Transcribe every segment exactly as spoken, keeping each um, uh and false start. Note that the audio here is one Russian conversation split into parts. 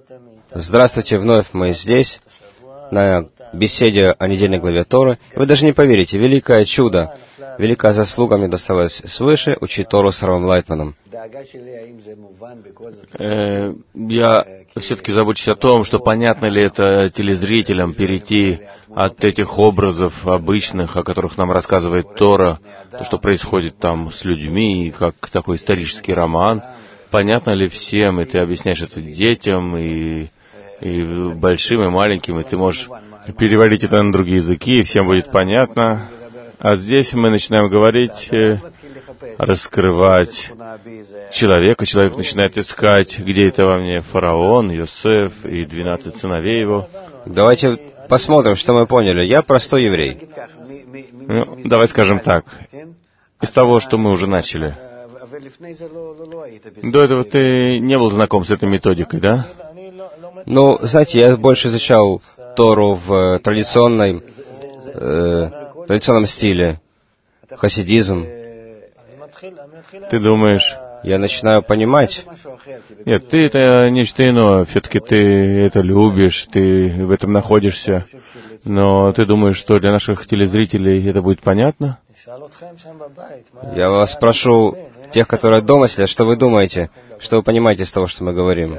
Здравствуйте, вновь мы здесь, на беседе о недельной главе Торы. Вы даже не поверите, великое чудо, великая заслуга мне досталась свыше учить Тору с Равом Лайтманом. Э, я все-таки забочусь о том, что понятно ли это телезрителям перейти от этих образов обычных, о которых нам рассказывает Тора, то, что происходит там с людьми, как такой исторический роман. Понятно ли всем, и ты объясняешь это детям, и, и большим, и маленьким, и ты можешь переводить это на другие языки, и всем будет понятно. А здесь мы начинаем говорить, раскрывать человека. Человек начинает искать, где это во мне фараон, Йосеф и двенадцать сыновей его. Давайте посмотрим, что мы поняли. Я простой еврей. Ну, давай скажем так. Из того, что мы уже начали. До этого ты не был знаком с этой методикой, да? Ну, знаете, я больше изучал Тору в традиционной, э, традиционном стиле, хасидизм. Ты думаешь... Я начинаю понимать. Нет, ты это нечто иное. Все-таки ты это любишь, ты в этом находишься. Но ты думаешь, что для наших телезрителей это будет понятно? Я вас спрошу, тех, которые дома сидят, что вы думаете, что вы понимаете из того, что мы говорим?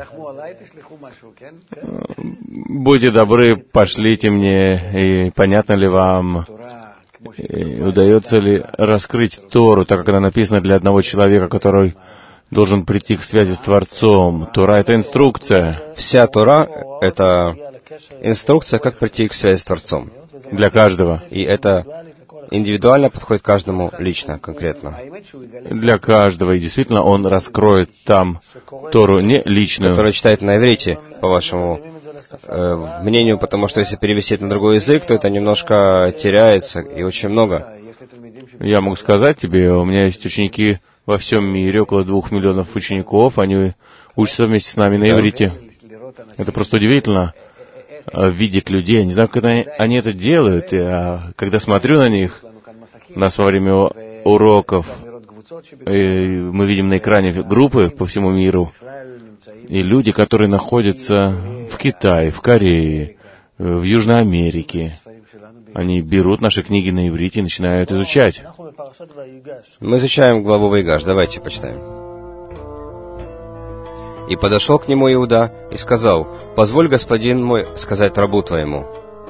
Будьте добры, пошлите мне, и понятно ли вам, и удается ли раскрыть Тору, так как она написана для одного человека, который должен прийти к связи с Творцом. Тора — это инструкция. Вся Тора — это инструкция, как прийти к связи с Творцом. Для каждого. И это индивидуально подходит каждому лично, конкретно. Для каждого. И действительно, он раскроет там Тору не личную. Который читает на иврите, по вашему э, мнению, потому что если перевести это на другой язык, то это немножко теряется, и очень много. Я могу сказать тебе, у меня есть ученики во всем мире, около двух миллионов учеников, они учатся вместе с нами на иврите. Это просто удивительно. Видеть людей, я не знаю, как они это делают, а когда смотрю на них, нас во время уроков, мы видим на экране группы по всему миру, и люди, которые находятся в Китае, в Корее, в Южной Америке, они берут наши книги на иврите и начинают изучать. Мы изучаем главу Ваигаш, давайте почитаем. «И подошел к нему Иуда и сказал: позволь, господин мой, сказать рабу твоему».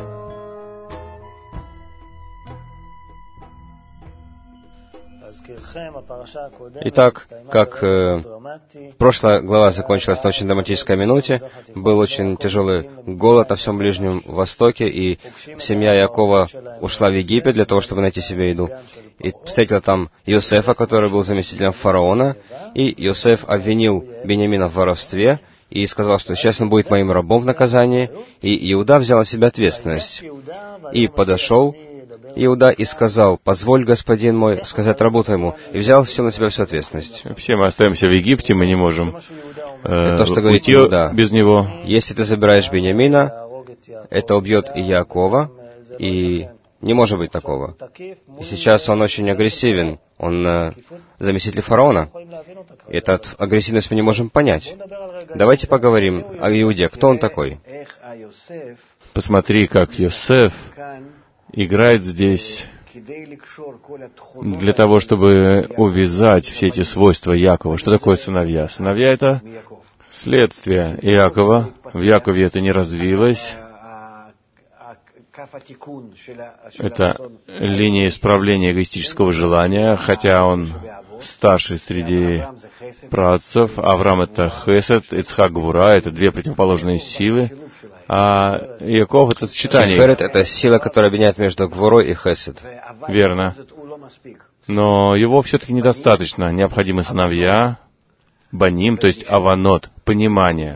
Итак, как э, прошлая глава закончилась на очень драматической минуте, был очень тяжелый голод на всем Ближнем Востоке, и семья Якова ушла в Египет для того, чтобы найти себе еду. И встретила там Йосефа, который был заместителем фараона, и Йосеф обвинил Беньямина в воровстве, и сказал, что сейчас он будет моим рабом в наказании, и Иуда взял на себя ответственность. И подошел Иуда и сказал: позволь, господин мой, сказать рабу твоему, и взял все на себя всю ответственность. Все мы остаемся в Египте, мы не можем э, то, что говорит уйти Иуда. без него. Если ты забираешь Беньямина, это убьет и Якова, и не может быть такого. И сейчас он очень агрессивен, он э, заместитель фараона. И эту агрессивность мы не можем понять. Давайте поговорим о Иуде. Кто он такой? Посмотри, как Йосеф играет здесь для того, чтобы увязать все эти свойства Якова. Что такое сыновья? Сыновья — это следствие Иакова. В Якове это не развилось. Это линия исправления эгоистического желания, хотя он старший среди праотцов. Авраам — это Хесед, Ицхак — Гвура, это две противоположные силы. А Иаков — это сочетание. Тиферет — это сила, которая объединяет между Гвурой и Хесед. Верно. Но его все-таки недостаточно. Необходимы сыновья, баним, то есть аванот, понимание.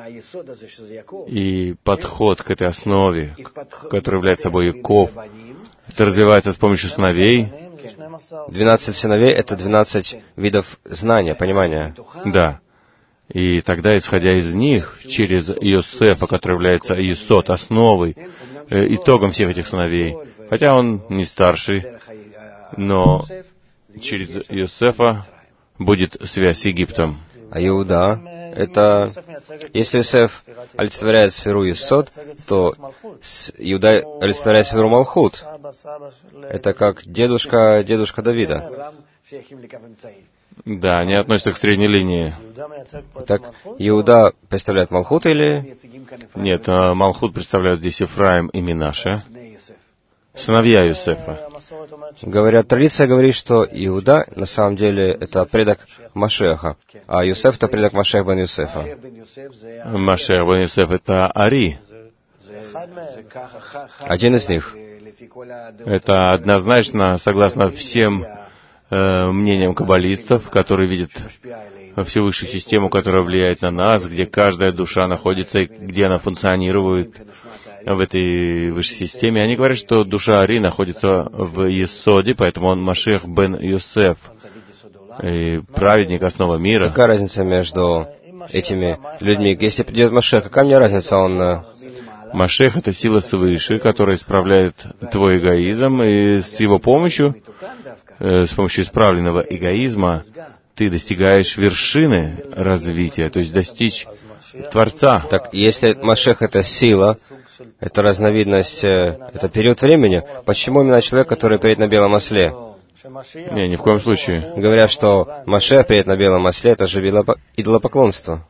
И подход к этой основе, который является собой Иаков, это развивается с помощью сыновей. Двенадцать сыновей — это двенадцать видов знания, понимания. Да. И тогда, исходя из них, через Йосефа, который является Йесод, основой, э, итогом всех этих сыновей, хотя он не старший, но через Йосефа будет связь с Египтом. А Иуда это, если Йосеф олицетворяет сферу Есод, то Иуда олицетворяет сферу Малхут. Это как дедушка, дедушка Давида. Да, они относятся к средней линии. Так, Иуда представляет Малхут или... Нет, Малхут представляют здесь Ефраим и Минаше, сыновья Йосефа. Говорят, традиция говорит, что Иуда на самом деле это предок Машеха, а Йосеф это предок Машех бен Йосефа. Машех бен Йосеф это Ари. Один из них. Это однозначно, согласно всем э, мнениям каббалистов, которые видят всю высшую систему, которая влияет на нас, где каждая душа находится и где она функционирует в этой высшей системе. Они говорят, что душа Ари находится в Есоде, поэтому он Машех бен Йосеф, и праведник, основа мира. Какая разница между этими людьми? Если придет Машех, какая мне разница, он... Машех — это сила свыше, которая исправляет твой эгоизм, и с его помощью, э, с помощью исправленного эгоизма, ты достигаешь вершины развития, то есть достичь Творца. Так, если Машех — это сила, это разновидность, это период времени, почему именно человек, который приедет на белом осле? Не, ни в коем случае. Говорят, что Машех приедет на белом осле, это же идолопоклонство.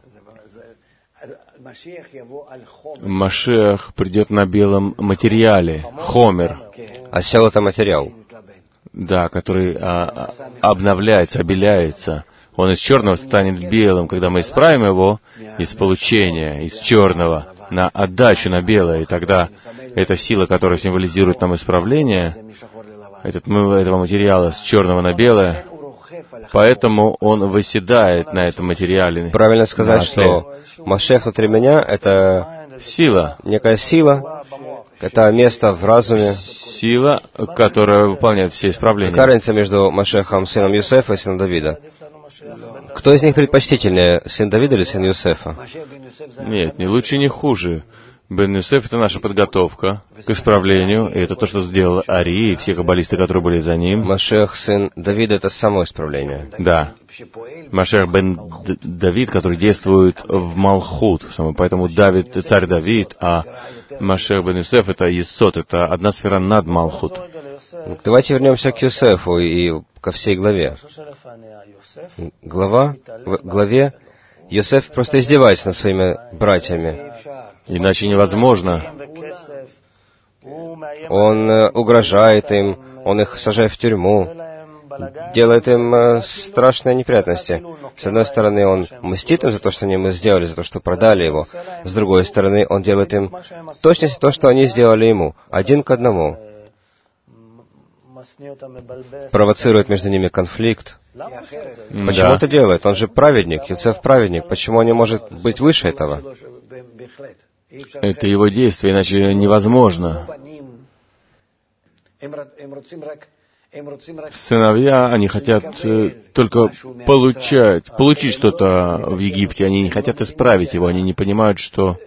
Машех придет на белом материале, хомер. Осел — это материал. Да, который а, обновляется, обеляется. Он из черного станет белым, когда мы исправим его из получения, из черного, на отдачу на белое. И тогда эта сила, которая символизирует нам исправление, этот, этого материала с черного на белое, поэтому он восседает на этом материале. Правильно сказать, что Машех внутри меня — это сила, некая сила, это место в разуме. Сила, которая выполняет все исправления. Какая разница между Машехом, сыном Йосефа и сыном Давида? Кто из них предпочтительнее, сын Давида или сын Йосефа? Нет, ни лучше, ни хуже. Бен Йосеф — это наша подготовка к исправлению, и это то, что сделал Ари и все каббалисты, которые были за ним. Машех, сын Давида — это само исправление. Да. Машех бен Давид, который действует в Малхут, поэтому Давид, царь Давид, а Машех бен Йосеф — это Есод, это одна сфера над Малхут. Давайте вернемся к Йосефу и ко всей главе. Глава, в главе Йосеф просто издевается над своими братьями. Иначе невозможно. Он угрожает им, он их сажает в тюрьму, делает им страшные неприятности. С одной стороны, он мстит им за то, что они ему сделали, за то, что продали его. С другой стороны, он делает им точно то, что они сделали ему, один к одному. Провоцирует между ними конфликт. Почему да. это делает? Он же праведник, Йосеф праведник. Почему он не может быть выше этого? Это его действие, иначе невозможно. Сыновья, они хотят э, только получать, получить что-то в Египте, они не хотят исправить его, они не понимают, что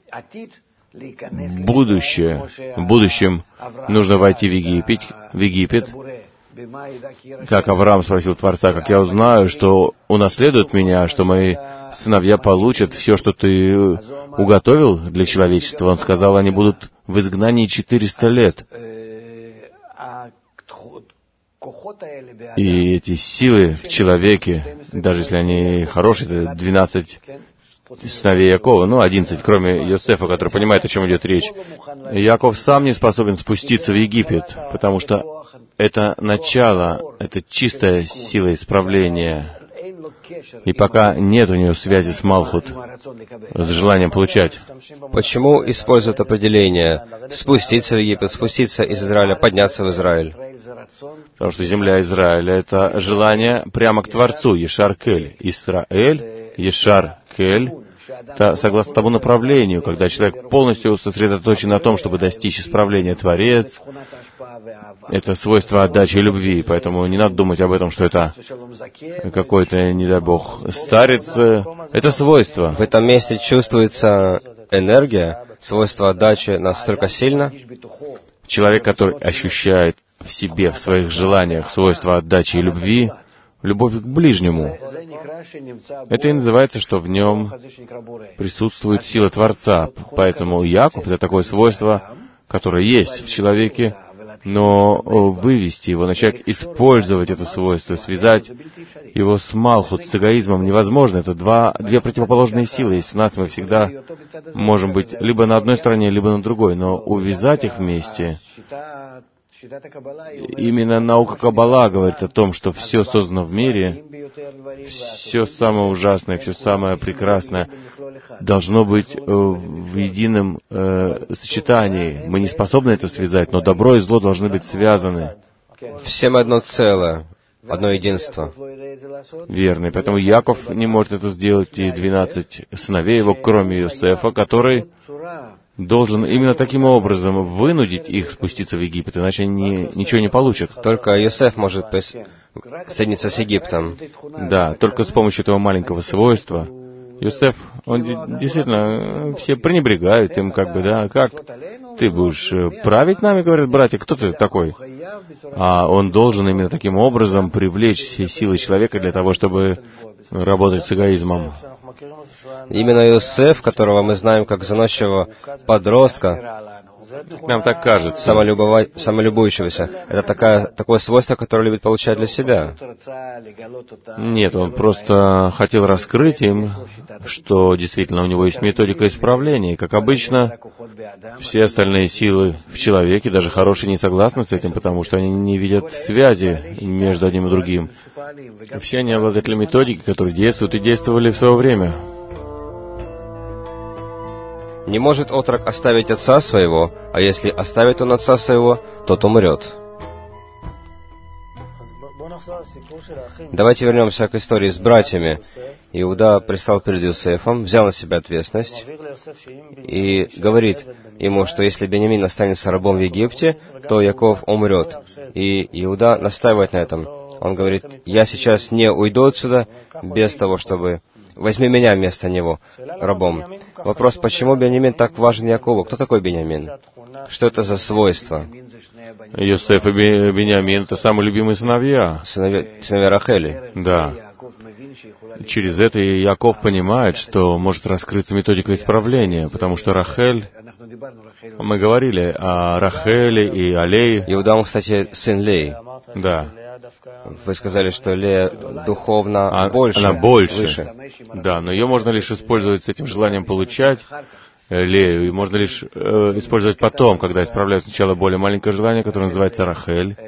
будущее, в будущем нужно войти в Египет, в Египет. Как Авраам спросил Творца, как я узнаю, что унаследуют меня, что мои сыновья получат все, что ты уготовил для человечества. Он сказал, они будут в изгнании четыреста лет. И эти силы в человеке, даже если они хорошие, это двенадцать сыновей Якова, ну, одиннадцать, кроме Йосефа, который понимает, о чем идет речь. Яков сам не способен спуститься в Египет, потому что это начало, это чистая сила исправления. И пока нет у него связи с Малхут, с желанием получать. Почему используют определение «спуститься в Египет», «спуститься из Израиля», «подняться в Израиль»? Потому что земля Израиля — это желание прямо к Творцу, Ешар-Кель. Исраэль, Ешар-Кель, это согласно тому направлению, когда человек полностью сосредоточен на том, чтобы достичь исправления Творец. Это свойство отдачи и любви, поэтому не надо думать об этом, что это какой-то, не дай Бог, старец. Это свойство. В этом месте чувствуется энергия, свойство отдачи настолько сильно. Человек, который ощущает в себе, в своих желаниях свойства отдачи и любви, любовь к ближнему. Это и называется, что в нем присутствует сила Творца. Поэтому Яков — это такое свойство, которое есть в человеке, но вывести его, начать использовать это свойство, связать его с Малхут, с эгоизмом невозможно. Это два, две противоположные силы. Есть в нас, мы всегда можем быть либо на одной стороне, либо на другой, но увязать их вместе. Именно наука Каббала говорит о том, что все создано в мире, все самое ужасное, все самое прекрасное должно быть э, в едином э, сочетании. Мы не способны это связать, но добро и зло должны быть связаны. Всем одно целое, одно единство. Верно. И поэтому Яков не может это сделать, и двенадцать сыновей его, кроме Иосифа, который должен именно таким образом вынудить их спуститься в Египет, иначе они ничего не получат. Только Иосиф может соединиться с Египтом. Да, только с помощью этого маленького свойства. Иосиф, он действительно, все пренебрегают им, как бы, да, как ты будешь править нами, говорят братья, кто ты такой? А он должен именно таким образом привлечь все силы человека для того, чтобы работать с эгоизмом. Именно Иосиф, которого мы знаем как заносчивого подростка, нам так кажется, самолюбова... самолюбующегося, это такая, такое свойство, которое любит получать для себя. Нет, он просто хотел раскрыть им, что действительно у него есть методика исправления. И, как обычно, все остальные силы в человеке, даже хорошие, не согласны с этим, потому что они не видят связи между одним и другим. Все они обладатели методики, которые действуют и действовали в свое время. Не может отрок оставить отца своего, а если оставит он отца своего, тот умрет. Давайте вернемся к истории с братьями. Иуда пристал перед Иосифом, взял на себя ответственность и говорит ему, что если Беньямин останется рабом в Египте, то Яков умрет. И Иуда настаивает на этом. Он говорит: «Я сейчас не уйду отсюда без того, чтобы... Возьми меня вместо него рабом». Вопрос, почему Беньямин так важен Якову? Кто такой Беньямин? Что это за свойство? Иосиф и Беньямин — это самые любимые сыновья. Сыновья, сыновья Рахели. Да. Через это Яков понимает, что может раскрыться методика исправления, потому что Рахель... Мы говорили о Рахеле и о Лее. Иуда, он, кстати, сын Леи. Да. Вы сказали, что Лея духовно а, больше, она больше. выше. Да, но ее можно лишь использовать с этим желанием получать Лею, и можно лишь э, использовать потом, когда исправляют сначала более маленькое желание, которое называется Рахель.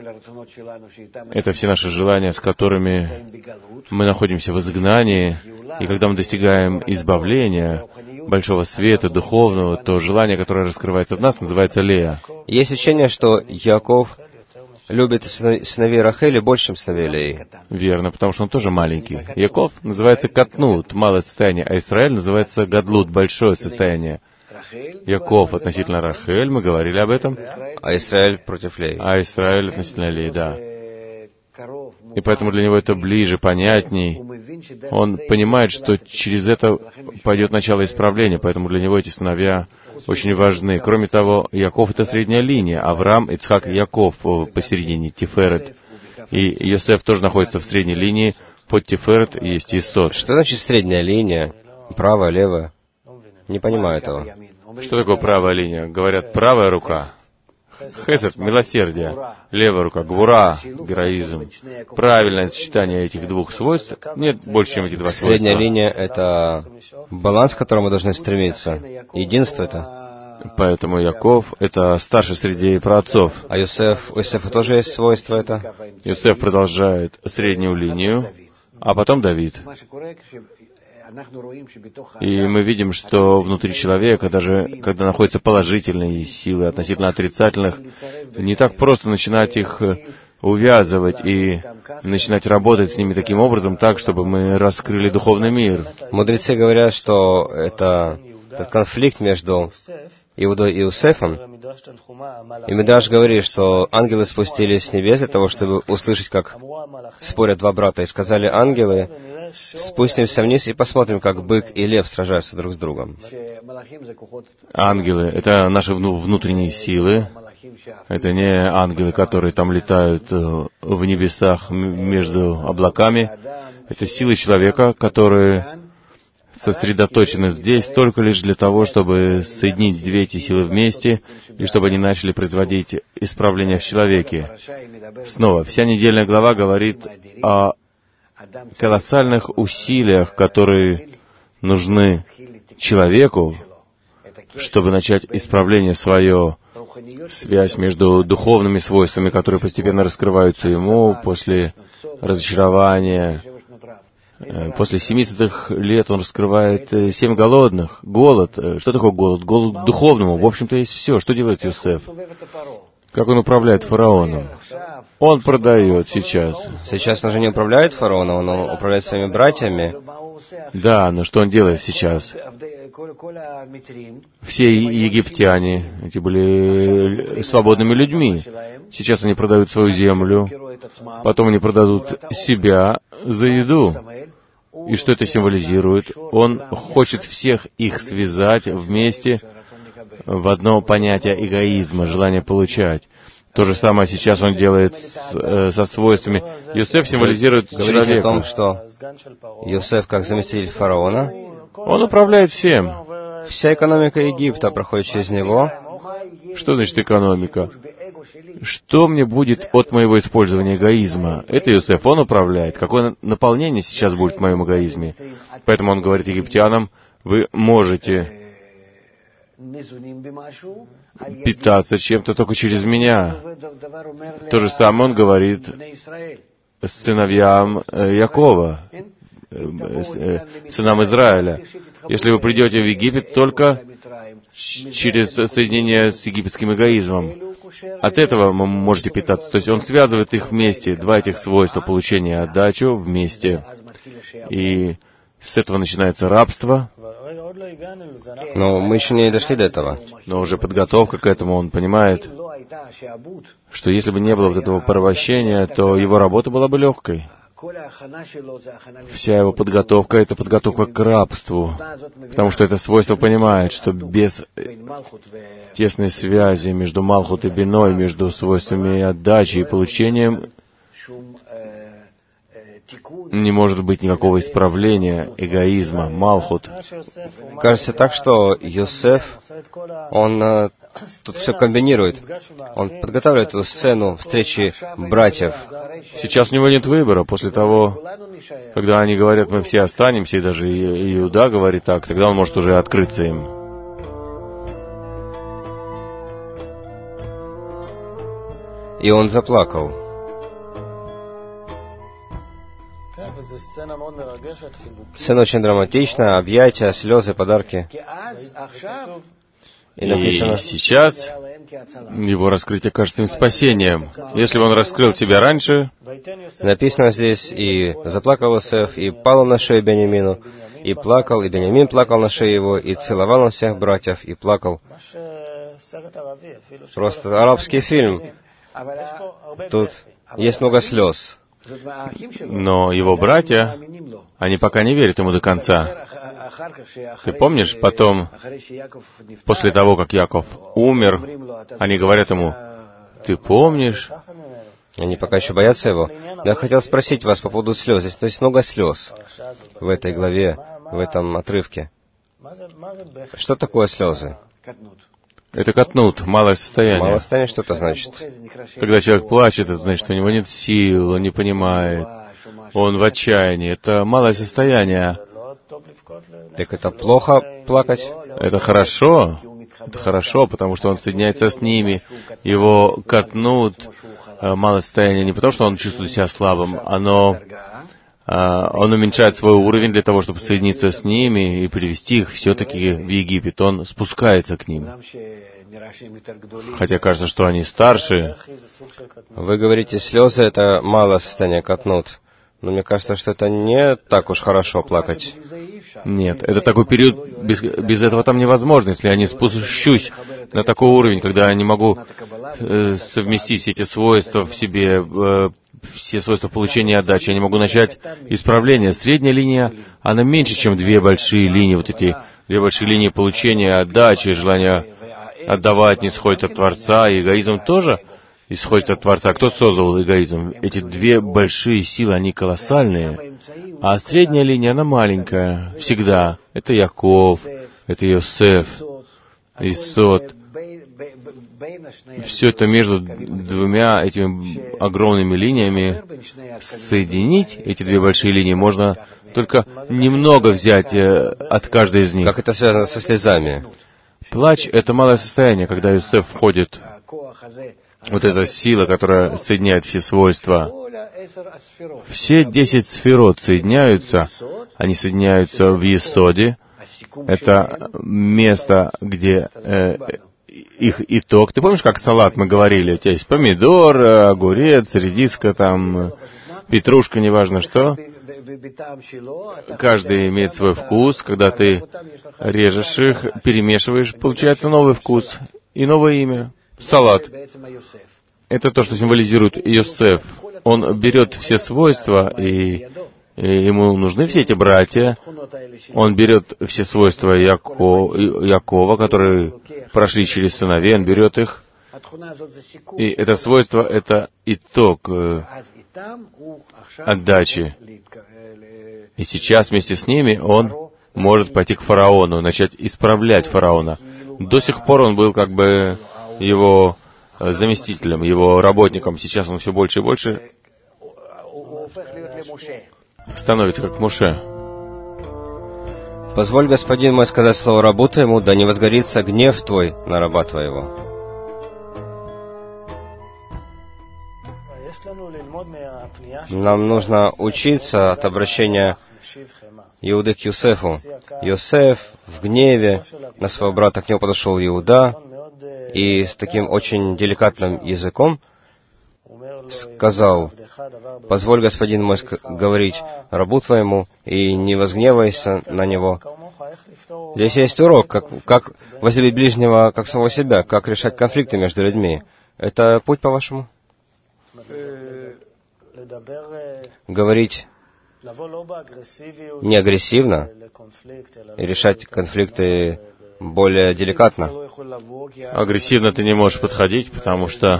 Это все наши желания, с которыми мы находимся в изгнании, и когда мы достигаем избавления, большого света, духовного, то желание, которое раскрывается в нас, называется Лея. Есть учение, что Яков любит сыновей Рахели больше, чем сыновей Леи. Верно, потому что он тоже маленький. Яков называется Катнут, малое состояние, а Израиль называется Гадлут, большое состояние. Яков относительно Рахель, мы говорили об этом. А Израиль против Леи. А Израиль относительно Леи, да. И поэтому для него это ближе, понятней. Он понимает, что через это пойдет начало исправления, поэтому для него эти сыновья очень важны. Кроме того, Яков — это средняя линия. Авраам, Ицхак и Яков посередине, Тиферет. И Йосеф тоже находится в средней линии. Под Тиферет есть Исод. Что значит средняя линия? Правая, левая? Не понимаю этого. Что такое правая линия? Говорят, правая рука — хесед, милосердие. Левая рука — гвура, героизм. Правильное сочетание этих двух свойств нет больше, чем эти два свойства. Средняя линия — это баланс, к которому мы должны стремиться. Единство это. Поэтому Яков — это старший среди праотцов. А Йосеф, у Йосефа тоже есть свойство это? Йосеф продолжает среднюю линию, а потом Давид. И мы видим, что внутри человека, даже когда находятся положительные силы относительно отрицательных, не так просто начинать их увязывать и начинать работать с ними таким образом, так, чтобы мы раскрыли духовный мир. Мудрецы говорят, что это этот конфликт между Иудой и Иосифом. И Мидраш говорит, что ангелы спустились с небес для того, чтобы услышать, как спорят два брата. И сказали ангелы: спустимся вниз и посмотрим, как бык и лев сражаются друг с другом. Ангелы — это наши внутренние силы, Это не ангелы, которые там летают в небесах между облаками. Это силы человека, которые сосредоточены здесь только лишь для того, чтобы соединить две эти силы вместе, и чтобы они начали производить исправления в человеке. Снова, вся недельная глава говорит о колоссальных усилиях, которые нужны человеку, чтобы начать исправление свое, связь между духовными свойствами, которые постепенно раскрываются ему после разочарования. После семидесятых лет он раскрывает семь голодных. Голод. Что такое голод? Голод духовному. В общем-то, есть все. Что делает Йосеф? Как он управляет фараоном? Он продает сейчас. Сейчас он же не управляет фараоном, он управляет своими братьями. Да, но что он делает сейчас? Все египтяне, эти были свободными людьми. Сейчас они продают свою землю, потом они продадут себя за еду. И что это символизирует? Он хочет всех их связать вместе в одно понятие эгоизма, желание получать. То же самое сейчас он делает с, э, со свойствами. Йосеф символизирует человека. Говорите о том, что Йосеф, как заместитель фараона, он управляет всем. Вся экономика Египта проходит через него. Что значит экономика? Что мне будет от моего использования эгоизма? Это Йосеф, он управляет. Какое наполнение сейчас будет в моем эгоизме? Поэтому он говорит египтянам, вы можете питаться чем-то только через меня. То же самое он говорит сыновьям Якова, сынам Израиля. Если вы придете в Египет только через соединение с египетским эгоизмом, от этого вы можете питаться. То есть он связывает их вместе, два этих свойства получения и отдачу вместе. И с этого начинается рабство. Но мы еще не дошли до этого. Но уже подготовка к этому, он понимает, что если бы не было вот этого порабощения, то его работа была бы легкой. Вся его подготовка — это подготовка к рабству, потому что это свойство понимает, что без тесной связи между Малхут и Биной, между свойствами отдачи и получением, не может быть никакого исправления эгоизма, Малхут. Кажется так, что Йосеф, он э, тут все комбинирует. Он подготавливает эту сцену встречи братьев. Сейчас у него нет выбора. После того, когда они говорят, мы все останемся, и даже Иуда говорит так, тогда он может уже открыться им. И он заплакал. Сцена очень драматичная, объятия, слезы, подарки. И написано, и сейчас его раскрытие кажется им спасением. Если бы он раскрыл себя раньше, написано здесь, и заплакал Йосеф, и пал на шею Беньямину, и плакал, и Беньямин плакал на шее его, и целовал он всех братьев, и плакал. Просто арабский фильм. Тут есть много слез. Но его братья, они пока не верят ему до конца. Ты помнишь, потом, после того, как Яков умер, они говорят ему, ты помнишь? Они пока еще боятся его. Я хотел спросить вас по поводу слез. Здесь то есть много слез в этой главе, в этом отрывке. Что такое слезы? Это катнут, малое состояние. Малое состояние, что это значит? Когда человек плачет, это значит, что у него нет сил, он не понимает, он в отчаянии. Это малое состояние. Так это плохо плакать? Это хорошо. Это хорошо, потому что он соединяется с ними. Его катнут малое состояние не потому, что он чувствует себя слабым, оно... Он уменьшает свой уровень для того, чтобы соединиться с ними и привести их все-таки в Египет. Он спускается к ним. Хотя кажется, что они старше. Вы говорите, слезы — это малое состояние, катнут. Но мне кажется, что это не так уж хорошо плакать. Нет, это такой период, без, без этого там невозможно. Если я не спущусь на такой уровень, когда я не могу э, совместить все эти свойства в себе, э, все свойства получения и отдачи, я не могу начать исправление. Средняя линия, она меньше, чем две большие линии, вот эти две большие линии получения, отдачи, желания отдавать не исходит от Творца, и эгоизм тоже исходит от Творца. Кто создал эгоизм? Эти две большие силы, они колоссальные, а средняя линия, она маленькая, всегда. Это Яков, это Йосеф, Исод. Все это между двумя этими огромными линиями. Соединить эти две большие линии можно только немного взять от каждой из них. Как это связано со слезами? Плач — это малое состояние, когда Йосеф входит. Вот эта сила, которая соединяет все свойства. Все десять сферот соединяются, они соединяются в Есоде. Это место, где э, их итог. Ты помнишь, как салат мы говорили? У тебя есть помидор, огурец, редиска, там, петрушка, неважно что. Каждый имеет свой вкус. Когда ты режешь их, перемешиваешь, получается новый вкус и новое имя. Салат. Это то, что символизирует Йосеф. Он берет все свойства, и, и ему нужны все эти братья. Он берет все свойства Яко, Якова, которые прошли через сыновей, он берет их. И это свойство — это итог э, отдачи. И сейчас вместе с ними он может пойти к фараону, начать исправлять фараона. До сих пор он был как бы его заместителем, его работником. Сейчас он все больше и больше становится как Моше. Позволь, господин мой, сказать слово рабу твоему, да не возгорится гнев твой на раба твоего. Нам нужно учиться от обращения Иуды к Йосефу. Йосеф в гневе на своего брата, к нему подошел Иуда, и с таким очень деликатным языком сказал: «Позволь, господин мой, говорить рабу твоему, и не возгневайся на него». Здесь есть урок, как, как возлюбить ближнего, как самого себя, как решать конфликты между людьми. Это путь, по-вашему? Говорить не агрессивно и решать конфликты более деликатно. Агрессивно ты не можешь подходить, потому что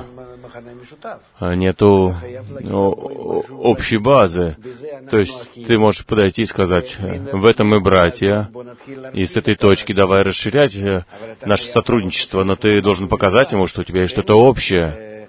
нету общей базы. То есть ты можешь подойти и сказать: в этом мы братья, и с этой точки давай расширять наше сотрудничество, но ты должен показать ему, что у тебя есть что-то общее.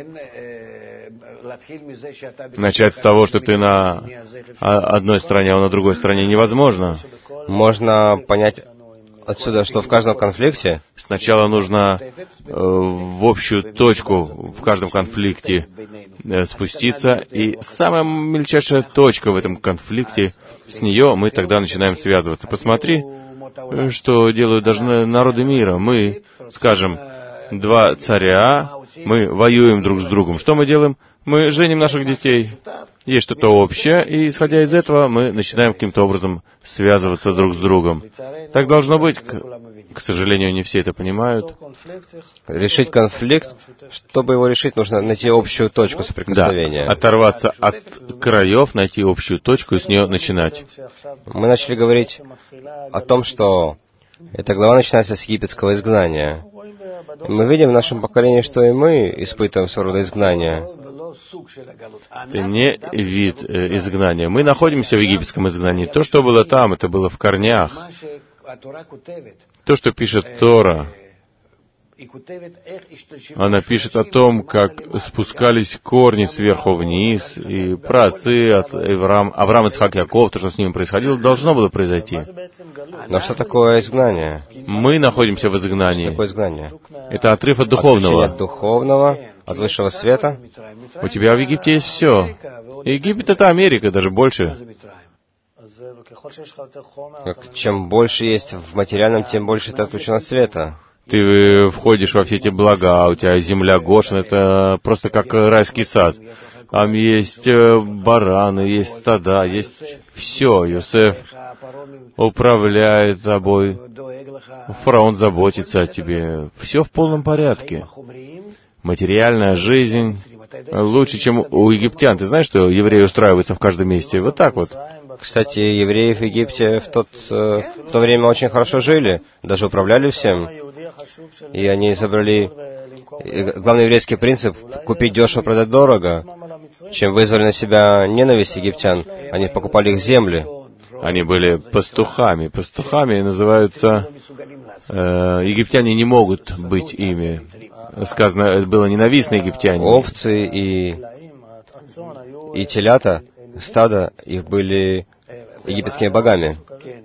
Начать с того, что ты на одной стороне, а он на другой стороне, невозможно. Можно понять отсюда, что в каждом конфликте сначала нужно э, в общую точку в каждом конфликте э, спуститься, и самая мельчайшая точка в этом конфликте, с нее мы тогда начинаем связываться. Посмотри, что делают даже народы мира. Мы, скажем, два царя, мы воюем друг с другом. Что мы делаем? Мы женим наших детей. Есть что-то общее, и, исходя из этого, мы начинаем каким-то образом связываться друг с другом. Так должно быть. К, к сожалению, не все это понимают. Решить конфликт, чтобы его решить, нужно найти общую точку соприкосновения. Да, оторваться от краев, найти общую точку и с нее начинать. Мы начали говорить о том, что эта глава начинается с египетского изгнания. Мы видим в нашем поколении, что и мы испытываем своего рода изгнание. Это не вид э, изгнания. Мы находимся в египетском изгнании. То, что было там, это было в корнях. То, что пишет Тора, она пишет о том, как спускались корни сверху вниз, и праотцы, Авраам, Авраам, Ицхак, Яков, то, что с ними происходило, должно было произойти. Но что такое изгнание? Мы находимся в изгнании. Что такое изгнание? Это отрыв от духовного. От духовного, от высшего света. У тебя в Египте есть все. Египет — это Америка, даже больше. Как, чем больше есть в материальном, тем больше ты отключен от света. Ты входишь во все эти блага, у тебя земля Гошен, это просто как райский сад. Там есть бараны, есть стада, есть все. Йосеф управляет тобой, фараон заботится о тебе. Все в полном порядке. Материальная жизнь лучше, чем у египтян. Ты знаешь, что евреи устраиваются в каждом месте? Вот так вот. Кстати, евреи в Египте в, тот, в то время очень хорошо жили, даже управляли всем. И они забрали главный еврейский принцип — купить дешево, продать дорого, чем вызвали на себя ненависть египтян. Они покупали их земли. Они были пастухами. Пастухами называются... Э, египтяне не могут быть ими. Сказано, это было ненавистно египтяне. Овцы и, и телята, стадо, их были египетскими богами.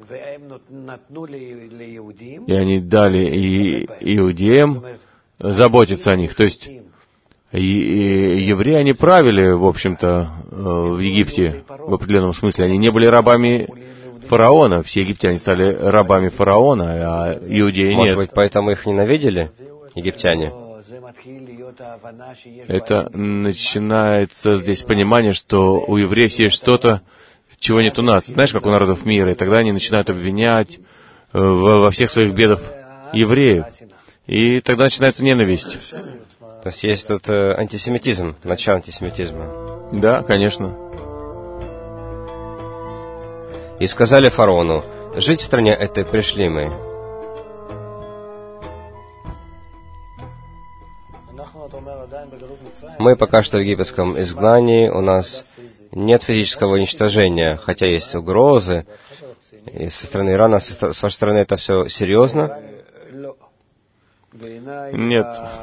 И они дали и иудеям заботиться о них. То есть и, и евреи, они правили, в общем-то, в Египте, в определенном смысле. Они не были рабами фараона. Все египтяне стали рабами фараона, а иудеи нет. Может быть, поэтому их ненавидели египтяне? Это начинается здесь понимание, что у евреев есть что-то, чего нет у нас. Знаешь, как у народов мира. И тогда они начинают обвинять во всех своих бедах евреев. И тогда начинается ненависть. То есть есть тут э, антисемитизм, начало антисемитизма. Да, конечно. И сказали фараону: жить в стране этой пришли мы. Мы пока что в египетском изгнании, у нас нет физического уничтожения, хотя есть угрозы. И со стороны Ирана, со, с вашей стороны это все серьезно? Нет.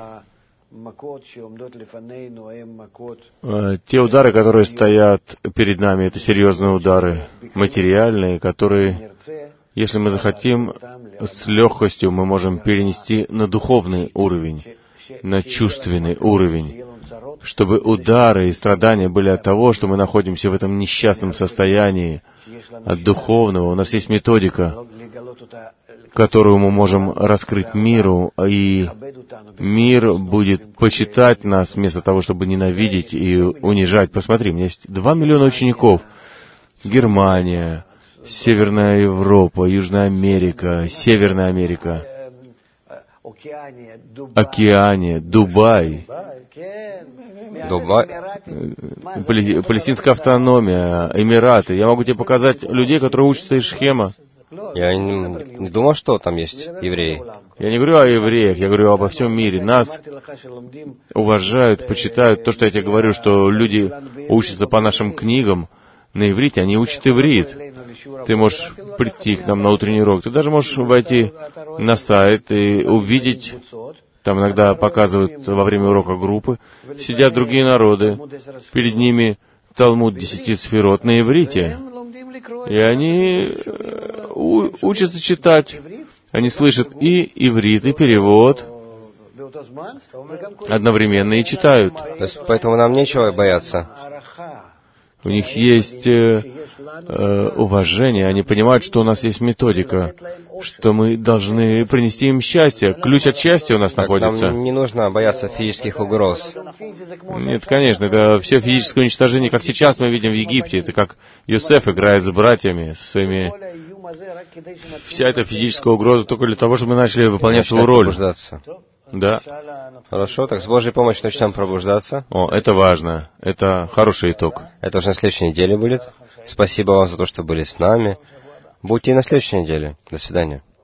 Те удары, которые стоят перед нами, это серьезные удары, материальные, которые, если мы захотим, с легкостью мы можем перенести на духовный уровень, на чувственный уровень, чтобы удары и страдания были от того, что мы находимся в этом несчастном состоянии, от духовного. У нас есть методика, которую мы можем раскрыть миру, и мир будет почитать нас вместо того, чтобы ненавидеть и унижать. Посмотри, у меня есть два миллиона учеников. Германия, Северная Европа, Южная Америка, Северная Америка, Океания, Дубай, Дубай. Пали- Палестинская автономия, Эмираты. Я могу тебе показать людей, которые учатся из Шхема. Я не, не думал, что там есть евреи. Я не говорю о евреях, я говорю обо всем мире. Нас уважают, почитают. То, что я тебе говорю, что люди учатся по нашим книгам на иврите, они учат иврит. Ты можешь прийти к нам на утренний урок. Ты даже можешь войти на сайт и увидеть, там иногда показывают во время урока группы, сидят другие народы, перед ними Талмуд десяти сферот на иврите. И они у, учатся читать. Они слышат и иврит, и перевод одновременно и читают. То есть поэтому нам нечего бояться. У них есть э, э, уважение, они понимают, что у нас есть методика, что мы должны принести им счастье. Ключ от счастья у нас Так находится. нам не нужно бояться физических угроз. Нет, конечно, это все физическое уничтожение, как сейчас мы видим в Египте. Это как Йосеф играет с братьями, со своими... Вся эта физическая угроза только для того, чтобы мы начали выполнять свою роль. Пробуждаться. Да. Хорошо, так с Божьей помощью начнем пробуждаться. О, это важно. Это хороший итог. Это уже на следующей неделе будет. Спасибо вам за то, что были с нами. Будьте и на следующей неделе. До свидания.